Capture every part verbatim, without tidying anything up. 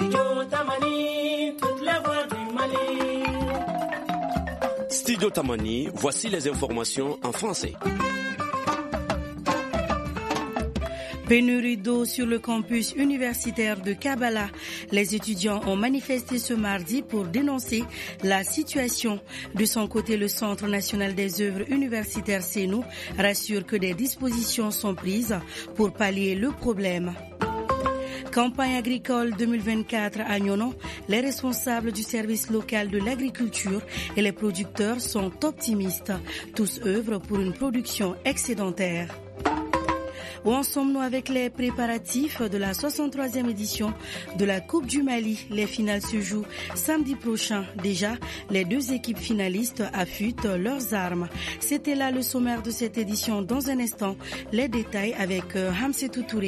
Studio Tamani, toute la voix du Mali. Studio Tamani, voici les informations en français. Pénurie d'eau sur le campus universitaire de Kabala. Les étudiants ont manifesté ce mardi pour dénoncer la situation. De son côté, le Centre national des œuvres universitaires Sénou rassure que des dispositions sont prises pour pallier le problème. Campagne agricole deux mille vingt-quatre à Nyono, les responsables du service local de l'agriculture et les producteurs sont optimistes. Tous œuvrent pour une production excédentaire. Où en sommes-nous avec les préparatifs de la soixante-troisième édition de la Coupe du Mali? Les finales se jouent samedi prochain. Déjà, les deux équipes finalistes affûtent leurs armes. C'était là le sommaire de cette édition. Dans un instant, les détails avec Hamsetou Touré.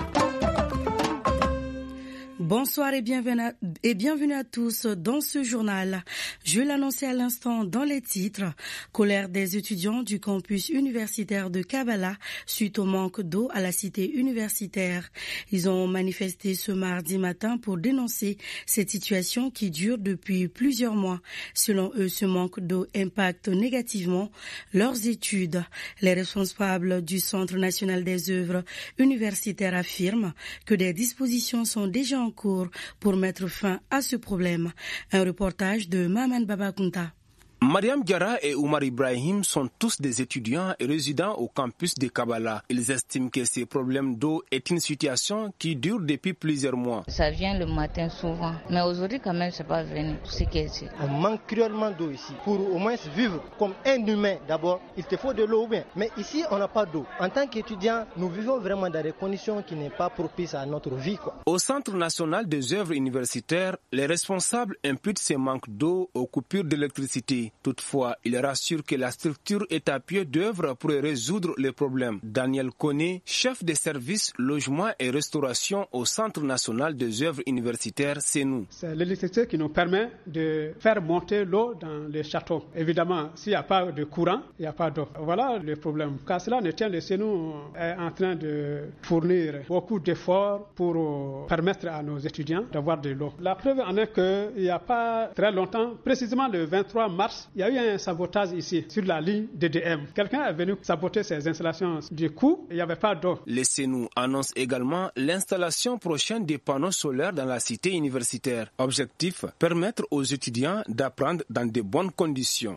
Bonsoir et bienvenue, à, et bienvenue à tous dans ce journal. Je l'annonçais à l'instant dans les titres. Colère des étudiants du campus universitaire de Kabala suite au manque d'eau à la cité universitaire. Ils ont manifesté ce mardi matin pour dénoncer cette situation qui dure depuis plusieurs mois. Selon eux, ce manque d'eau impacte négativement leurs études. Les responsables du Centre national des œuvres universitaires affirment que des dispositions sont déjà en cours pour mettre fin à ce problème. Un reportage de Maman Babakunta. Mariam Diarra et Oumar Ibrahim sont tous des étudiants et résidents au campus de Kabala. Ils estiment que ce problème d'eau est une situation qui dure depuis plusieurs mois. Ça vient le matin souvent, mais aujourd'hui quand même c'est pas venu. Ce qui est ici. On manque cruellement d'eau ici. Pour au moins vivre comme un humain d'abord, il te faut de l'eau bien. Mais ici on n'a pas d'eau. En tant qu'étudiants, nous vivons vraiment dans des conditions qui n'est pas propices à notre vie, quoi. Au Centre national des œuvres universitaires, les responsables imputent ce manque d'eau aux coupures d'électricité. Toutefois, il rassure que la structure est à pied d'œuvre pour résoudre les problèmes. Daniel Koné, chef des services logement et restauration au Centre national des œuvres universitaires, c'est nous. C'est l'électricité qui nous permet de faire monter l'eau dans les châteaux. Évidemment, s'il n'y a pas de courant, il n'y a pas d'eau. Voilà le problème. Car cela ne tient, le Sénou est en train de fournir beaucoup d'efforts pour permettre à nos étudiants d'avoir de l'eau. La preuve en est qu'il n'y a pas très longtemps, précisément le vingt-trois mars, il y a eu un sabotage ici, sur la ligne D D M. Quelqu'un est venu saboter ces installations. Du coup, il n'y avait pas d'eau. Le Sénou annonce également l'installation prochaine des panneaux solaires dans la cité universitaire. Objectif, permettre aux étudiants d'apprendre dans de bonnes conditions.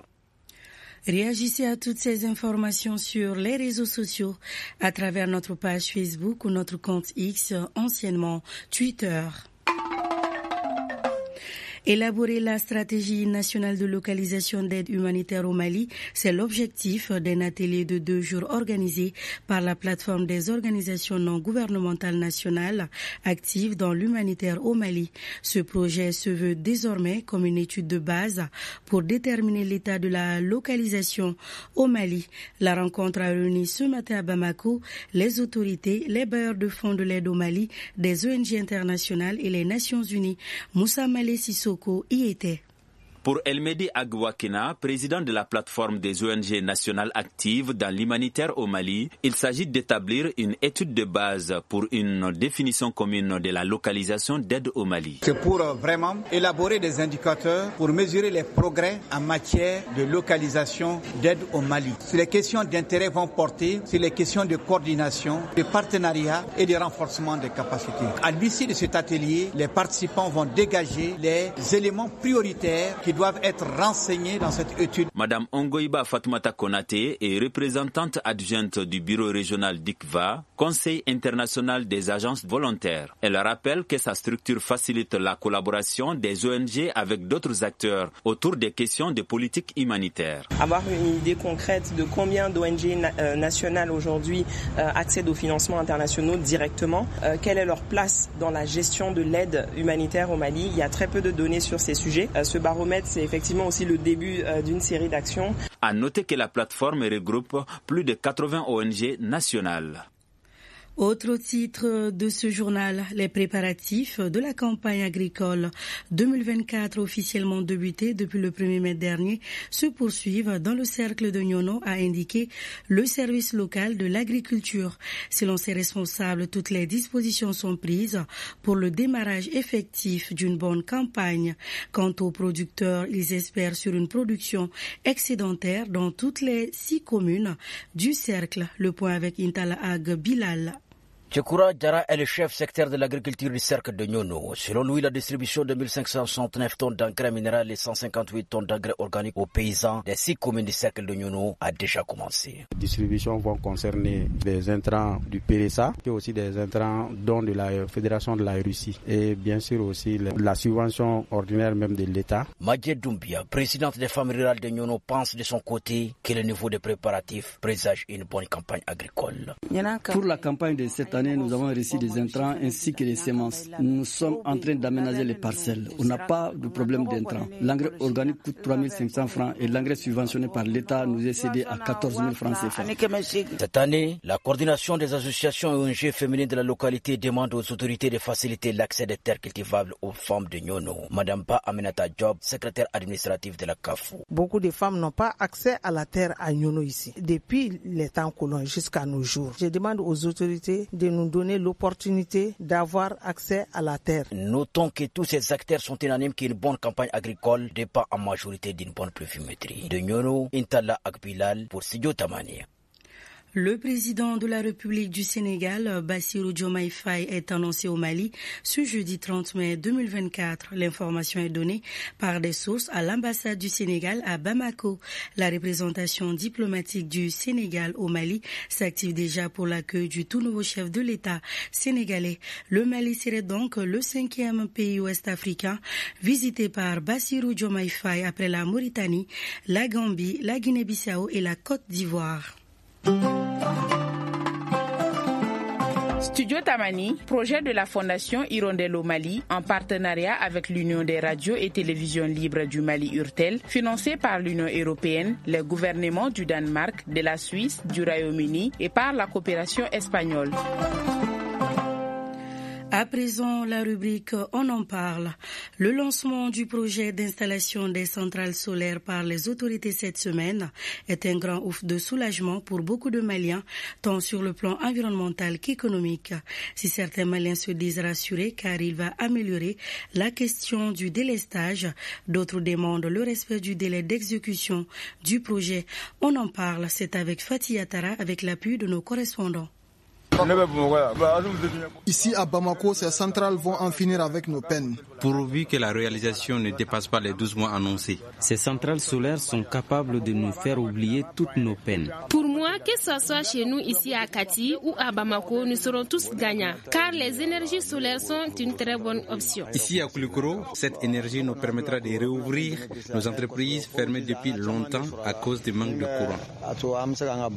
Réagissez à toutes ces informations sur les réseaux sociaux à travers notre page Facebook ou notre compte X, anciennement Twitter. Élaborer la stratégie nationale de localisation d'aide humanitaire au Mali, c'est l'objectif d'un atelier de deux jours organisé par la plateforme des organisations non gouvernementales nationales actives dans l'humanitaire au Mali. Ce projet se veut désormais comme une étude de base pour déterminer l'état de la localisation au Mali. La rencontre a réuni ce matin à Bamako les autorités, les bailleurs de fonds de l'aide au Mali, des O N G internationales et les Nations Unies. Moussa Malé Sissoko y était. Pour Elmedi Agwakena, président de la plateforme des O N G nationales actives dans l'humanitaire au Mali, il s'agit d'établir une étude de base pour une définition commune de la localisation d'aide au Mali. C'est pour vraiment élaborer des indicateurs pour mesurer les progrès en matière de localisation d'aide au Mali. Sur les questions d'intérêt vont porter sur les questions de coordination, de partenariat et de renforcement des capacités. À l'issue de cet atelier, les participants vont dégager les éléments prioritaires qui doivent être renseignés dans cette étude. Madame Ongoiba Fatoumata Konaté est représentante adjointe du bureau régional d'I C V A, Conseil international des agences volontaires. Elle rappelle que sa structure facilite la collaboration des O N G avec d'autres acteurs autour des questions de politique humanitaire. Avoir une idée concrète de combien d'O N G na- nationales aujourd'hui euh, accèdent aux financements internationaux directement, euh, quelle est leur place dans la gestion de l'aide humanitaire au Mali. Il y a très peu de données sur ces sujets. Euh, ce baromètre, c'est effectivement aussi le début euh, d'une série d'actions. À noter que la plateforme regroupe plus de quatre-vingts O N G nationales. Autre titre de ce journal, les préparatifs de la campagne agricole deux mille vingt-quatre officiellement débutés depuis le premier mai dernier se poursuivent dans le cercle de Nyono, a indiqué le service local de l'agriculture. Selon ses responsables, toutes les dispositions sont prises pour le démarrage effectif d'une bonne campagne. Quant aux producteurs, ils espèrent sur une production excédentaire dans toutes les six communes du cercle. Le point avec Intala Ag Bilal. Tchekoura Djara est le chef secteur de l'agriculture du cercle de Nyono. Selon lui, la distribution de mille cinq cent soixante-neuf tonnes d'engrais minéral et cent cinquante-huit tonnes d'engrais organiques aux paysans des six communes du cercle de Nyono a déjà commencé. Les distributions vont concerner des intrants du P R S A et aussi des intrants dont de la Fédération de la Russie et bien sûr aussi la subvention ordinaire même de l'État. Madje Doumbia, présidente des femmes rurales de Nyono, pense de son côté que le niveau des préparatifs présage une bonne campagne agricole. Pour la campagne de cette année, nous avons reçu des intrants ainsi que des semences. Nous sommes en train d'aménager les parcelles. On n'a pas de problème d'intrants. L'engrais organique coûte trois mille cinq cents francs et l'engrais subventionné par l'État nous est cédé à quatorze mille francs C F A. Cette année, la coordination des associations et O N G féminines de la localité demande aux autorités de faciliter l'accès des terres cultivables aux femmes de Nyono. Madame Pa Aminata Job, secrétaire administrative de la C A F O. Beaucoup de femmes n'ont pas accès à la terre à Nyono ici, depuis les temps colons jusqu'à nos jours. Je demande aux autorités de nous donner l'opportunité d'avoir accès à la terre. Notons que tous ces acteurs sont unanimes qu'une bonne campagne agricole dépend en majorité d'une bonne pluviométrie. De Nyono, Intala Akbilal pour Studio Tamani. Le président de la République du Sénégal, Bassirou Diomaye Faye, est annoncé au Mali ce jeudi trente mai deux mille vingt-quatre. L'information est donnée par des sources à l'ambassade du Sénégal à Bamako. La représentation diplomatique du Sénégal au Mali s'active déjà pour l'accueil du tout nouveau chef de l'État sénégalais. Le Mali serait donc le cinquième pays ouest-africain visité par Bassirou Diomaye Faye après la Mauritanie, la Gambie, la Guinée-Bissau et la Côte d'Ivoire. Studio Tamani, projet de la Fondation Hirondelle au Mali, en partenariat avec l'Union des radios et télévisions libres du Mali Urtel, financé par l'Union européenne, les gouvernements du Danemark, de la Suisse, du Royaume-Uni et par la coopération espagnole. À présent, la rubrique On en parle. Le lancement du projet d'installation des centrales solaires par les autorités cette semaine est un grand ouf de soulagement pour beaucoup de Maliens, tant sur le plan environnemental qu'économique. Si certains Maliens se disent rassurés car il va améliorer la question du délestage, d'autres demandent le respect du délai d'exécution du projet. On en parle, c'est avec Fatih Yatara avec l'appui de nos correspondants. Ici à Bamako, ces centrales vont en finir avec nos peines. Pourvu que la réalisation ne dépasse pas les douze mois annoncés. Ces centrales solaires sont capables de nous faire oublier toutes nos peines. Pour moi, que ce soit chez nous ici à Kati ou à Bamako, nous serons tous gagnants, car les énergies solaires sont une très bonne option. Ici à Koulikoro, cette énergie nous permettra de réouvrir nos entreprises fermées depuis longtemps à cause du manque de courant.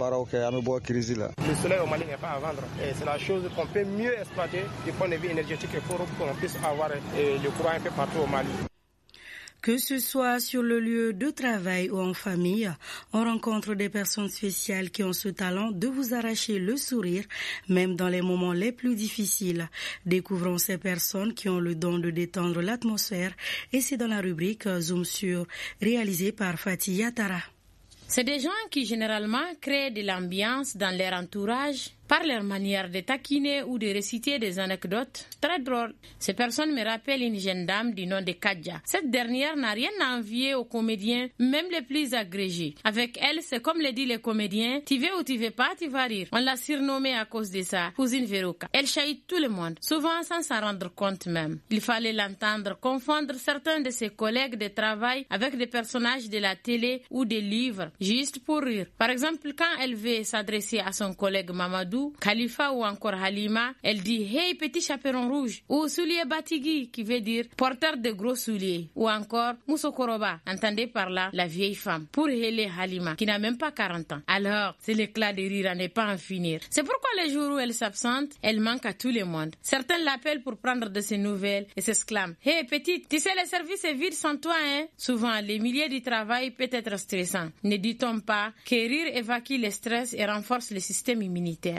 Le soleil au Mali n'est pas à vendre. Et c'est la chose qu'on peut mieux exploiter du point de vue énergétique pour qu'on puisse avoir le courant un peu partout au Mali. Que ce soit sur le lieu de travail ou en famille, on rencontre des personnes spéciales qui ont ce talent de vous arracher le sourire, même dans les moments les plus difficiles. Découvrons ces personnes qui ont le don de détendre l'atmosphère et c'est dans la rubrique Zoom sur, réalisée par Fatih Yatara. C'est des gens qui généralement créent de l'ambiance dans leur entourage par leur manière de taquiner ou de réciter des anecdotes très drôles. Ces personnes me rappellent une jeune dame du nom de Kadja. Cette dernière n'a rien à envier aux comédiens, même les plus agrégés. Avec elle, c'est comme le disent les comédiens, tu veux ou tu veux pas, tu vas rire. On l'a surnommée à cause de ça, cousine Veruca. Elle chahute tout le monde, souvent sans s'en rendre compte même. Il fallait l'entendre confondre certains de ses collègues de travail avec des personnages de la télé ou des livres, juste pour rire. Par exemple, quand elle veut s'adresser à son collègue Mamadou, Khalifa ou encore Halima, elle dit « Hey petit chaperon rouge » ou « Soulier Batigi » qui veut dire « porteur de gros souliers » ou encore « Moussokoroba » entendez par là la vieille femme pour héler Halima qui n'a même pas quarante ans. Alors, c'est l'éclat de rire à ne pas en finir. C'est pourquoi les jours où elle s'absente, elle manque à tout le monde. Certains l'appellent pour prendre de ses nouvelles et s'exclament « Hey petite, tu sais le service est vide sans toi hein ?» Souvent, les milieux du travail peut être stressant. Ne dit-on pas que rire évacue le stress et renforce le système immunitaire.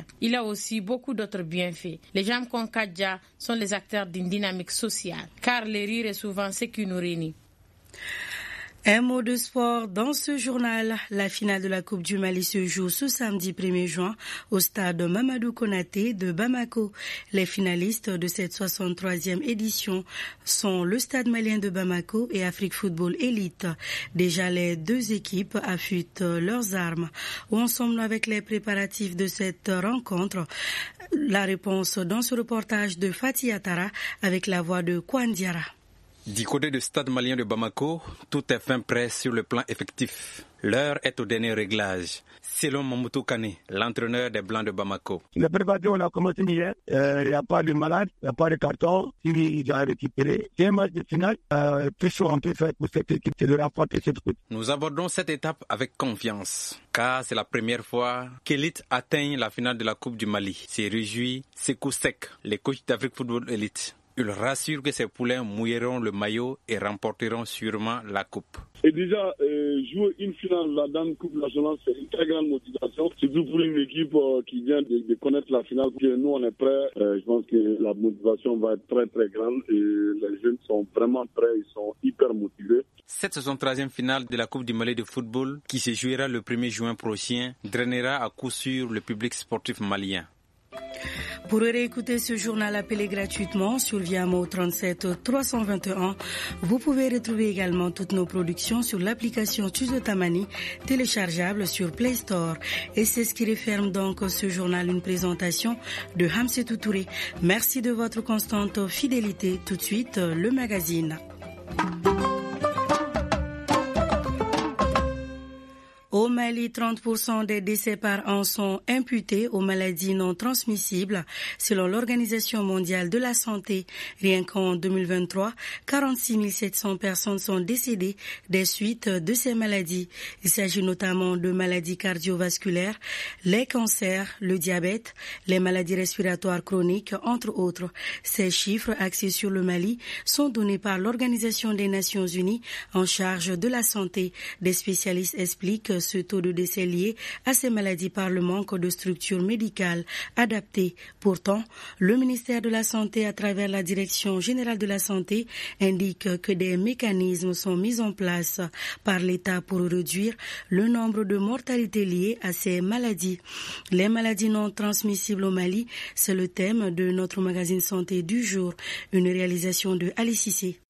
Il y a aussi beaucoup d'autres bienfaits. Les gens comme Kadja sont les acteurs d'une dynamique sociale, car le rire est souvent ce qui nous réunit. Un mot de sport dans ce journal. La finale de la Coupe du Mali se joue ce samedi premier juin au stade Mamadou Konaté de Bamako. Les finalistes de cette soixante-troisième édition sont le Stade malien de Bamako et Afrique Football Elite. Déjà, les deux équipes affûtent leurs armes. Où en sommes-nous avec les préparatifs de cette rencontre? La réponse dans ce reportage de Fatih Atara avec la voix de Kwandiara. Du côté du Stade malien de Bamako, tout est fin prêt sur le plan effectif. L'heure est au dernier réglage. Selon Mamoudou Kane, l'entraîneur des Blancs de Bamako. La préparation, on a commencé hier. Il euh, n'y a pas de malade, il n'y a pas de carton. Il a récupéré. C'est un match de finale. Euh, tout ce qu'on peut faire pour cette équipe, c'est de remporter cette coupe. Nous abordons cette étape avec confiance, car c'est la première fois qu'Elite atteint la finale de la Coupe du Mali. C'est réjoui Sekou Sek, le coach d'Afrique Football Elite. Il rassure que ces poulains mouilleront le maillot et remporteront sûrement la coupe. Et déjà, euh, jouer une finale là, dans une coupe nationale, c'est une très grande motivation, surtout pour une équipe euh, qui vient de, de connaître la finale. Que nous, on est prêts. Euh, je pense que la motivation va être très très grande et les jeunes sont vraiment prêts, ils sont hyper motivés. Cette soixante-troisième finale de la Coupe du Mali de football, qui se jouera le premier juin prochain, drainera à coup sûr le public sportif malien. Pour réécouter ce journal appelé gratuitement sur Viamo trente-sept trois cent vingt et un, vous pouvez retrouver également toutes nos productions sur l'application Studio Tamani, téléchargeable sur Play Store. Et c'est ce qui referme donc ce journal, une présentation de Hamsetou Touré. Merci de votre constante fidélité. Tout de suite, le magazine. Au Mali, trente pour cent des décès par an sont imputés aux maladies non transmissibles, selon l'Organisation mondiale de la santé. Rien qu'en deux mille vingt-trois, quarante-six mille sept cents personnes sont décédées des suites de ces maladies. Il s'agit notamment de maladies cardiovasculaires, les cancers, le diabète, les maladies respiratoires chroniques, entre autres. Ces chiffres axés sur le Mali sont donnés par l'Organisation des Nations Unies en charge de la santé. Des spécialistes expliquent ce taux de décès lié à ces maladies par le manque de structures médicales adaptées. Pourtant, le ministère de la Santé, à travers la Direction générale de la santé, indique que des mécanismes sont mis en place par l'État pour réduire le nombre de mortalités liées à ces maladies. Les maladies non transmissibles au Mali, c'est le thème de notre magazine santé du jour, une réalisation de Ali Cissé.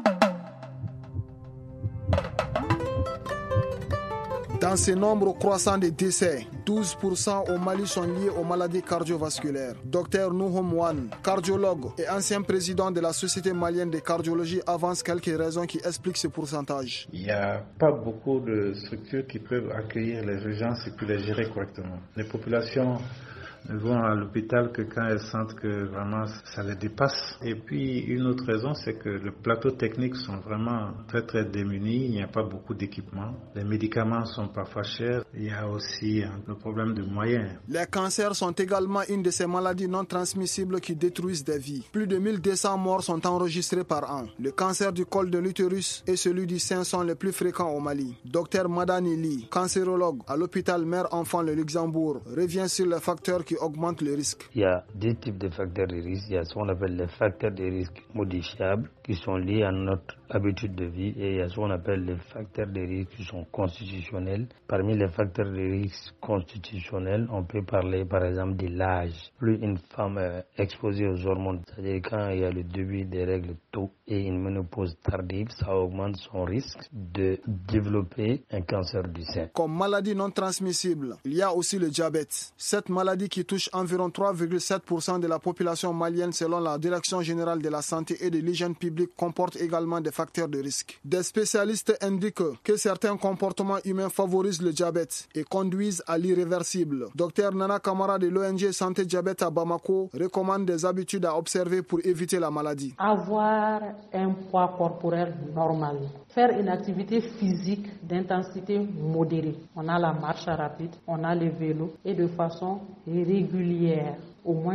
Dans ces nombres croissants de décès, douze pour cent au Mali sont liés aux maladies cardiovasculaires. Docteur Nouhoum Wan, cardiologue et ancien président de la Société malienne de cardiologie, avance quelques raisons qui expliquent ce pourcentage. Il n'y a pas beaucoup de structures qui peuvent accueillir les urgences et puis les gérer correctement. Les populations ne vont à l'hôpital que quand elles sentent que vraiment ça les dépasse. Et puis une autre raison, c'est que les plateaux techniques sont vraiment très très démunis. Il n'y a pas beaucoup d'équipements. Les médicaments sont parfois chers. Il y a aussi le problème de moyens. Les cancers sont également une de ces maladies non transmissibles qui détruisent des vies. Plus de mille deux cents morts sont enregistrés par an. Le cancer du col de l'utérus et celui du sein sont les plus fréquents au Mali. Docteur Madani Li, cancérologue à l'hôpital Mère-Enfant le Luxembourg, revient sur les facteurs qui augmente le risque. Il y a deux types de facteurs de risque. Il y a ce qu'on appelle les facteurs de risque modifiables qui sont liés à notre habitude de vie et il y a ce qu'on appelle les facteurs de risque qui sont constitutionnels. Parmi les facteurs de risque constitutionnels, on peut parler par exemple de l'âge. Plus une femme est exposée aux hormones, c'est-à-dire quand il y a le début des règles tôt et une ménopause tardive, ça augmente son risque de développer un cancer du sein. Comme maladie non transmissible, il y a aussi le diabète. Cette maladie qui touche environ trois virgule sept pour cent de la population malienne selon la Direction générale de la santé et de l'hygiène publique comporte également des facteurs de risque. Des spécialistes indiquent que certains comportements humains favorisent le diabète et conduisent à l'irréversible. Docteur Nana Kamara de l'O N G Santé Diabète à Bamako recommande des habitudes à observer pour éviter la maladie. Avoir un poids corporel normal. Faire une activité physique d'intensité modérée. On a la marche rapide, on a le vélo et de façon régulière, au moins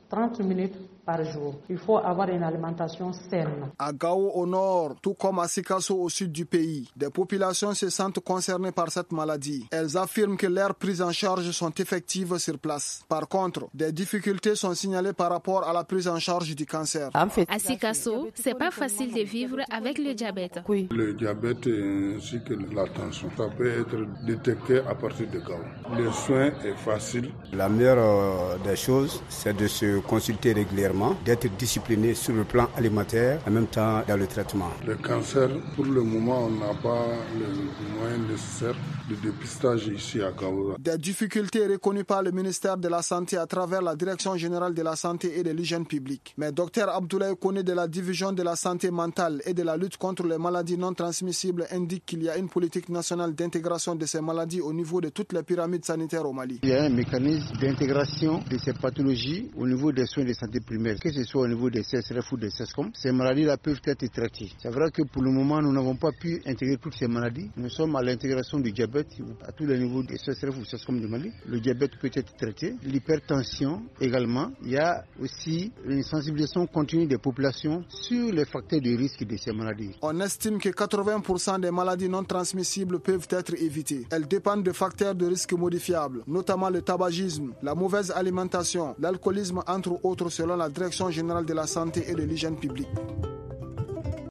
trente minutes par jour. Il faut avoir une alimentation saine. À Gao au nord, tout comme à Sikasso au sud du pays, des populations se sentent concernées par cette maladie. Elles affirment que leurs prises en charge sont effectives sur place. Par contre, des difficultés sont signalées par rapport à la prise en charge du cancer. À Sikasso, c'est pas facile de vivre avec le diabète. Oui. Le diabète ainsi que la tension, ça peut être détecté à partir de Gao. Le soin est facile. La meilleure des choses, c'est de se consulter régulièrement, d'être discipliné sur le plan alimentaire, en même temps dans le traitement. Le cancer, pour le moment, on n'a pas les moyens nécessaires de dépistage ici à Gao. Des difficultés reconnues par le ministère de la Santé à travers la Direction générale de la Santé et de l'hygiène publique. Mais Dr Abdoulaye Koné de la Division de la santé mentale et de la lutte contre les maladies non transmissibles indique qu'il y a une politique nationale d'intégration de ces maladies au niveau de toutes les pyramides sanitaires au Mali. Il y a un mécanisme d'intégration de ces pathologies au niveau des soins de santé primaire, que ce soit au niveau des C S R F ou des C E S C O M. Ces maladies-là peuvent être traitées. C'est vrai que pour le moment, nous n'avons pas pu intégrer toutes ces maladies. Nous sommes à l'intégration du diabète à tous les niveaux des C S R F ou C E S C O M du Mali. Le diabète peut être traité. L'hypertension également. Il y a aussi une sensibilisation continue des populations sur les facteurs de risque de ces maladies. On estime que quatre-vingts pour cent des maladies non transmissibles peuvent être évitées. Elles dépendent de facteurs de risque modifiables, notamment le tabagisme, la mauvaise alimentation, l'alcoolisme, entre autres, selon la Direction générale de la santé et de l'hygiène publique.